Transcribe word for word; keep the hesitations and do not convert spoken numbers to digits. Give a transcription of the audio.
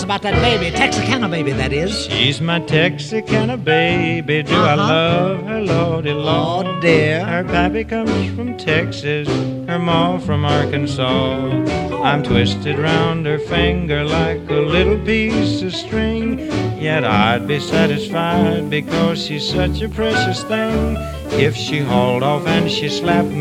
about that baby, Texarkana baby, that is. She's my Texarkana baby. Do I Uh-huh. love her, Lordy, Lord? Oh, dear. Her pappy comes from Texas, her ma from Arkansas. I'm twisted round her finger like a little piece of string. Yet I'd be satisfied because she's such a precious thing. If she hauled off and she slapped me